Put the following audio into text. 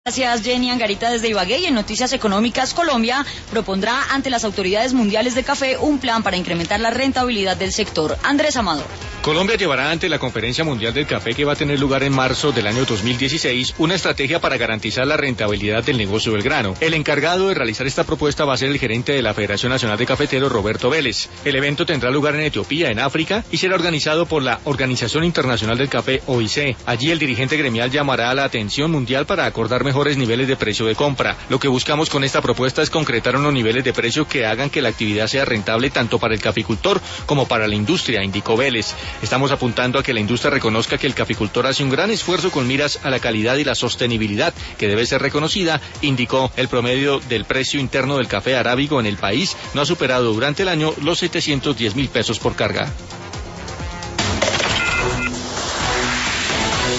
Gracias, Jenny Angarita desde Ibagué. Y en Noticias Económicas, Colombia propondrá ante las autoridades mundiales de café un plan para incrementar la rentabilidad del sector. Andrés Amador. Colombia llevará ante la Conferencia Mundial del Café, que va a tener lugar en marzo del año 2016, una estrategia para garantizar la rentabilidad del negocio del grano. El encargado de realizar esta propuesta va a ser el gerente de la Federación Nacional de Cafeteros, Roberto Vélez. El evento tendrá lugar en Etiopía, en África, y será organizado por la Organización Internacional del Café, OIC. Allí el dirigente gremial llamará a la atención mundial para acordar mejores niveles de precio de compra. Lo que buscamos con esta propuesta es concretar unos niveles de precio que hagan que la actividad sea rentable tanto para el caficultor como para la industria, indicó Vélez. Estamos apuntando a que la industria reconozca que el caficultor hace un gran esfuerzo con miras a la calidad y la sostenibilidad que debe ser reconocida, indicó. El promedio del precio interno del café arábigo en el país no ha superado durante el año los 710.000 pesos por carga.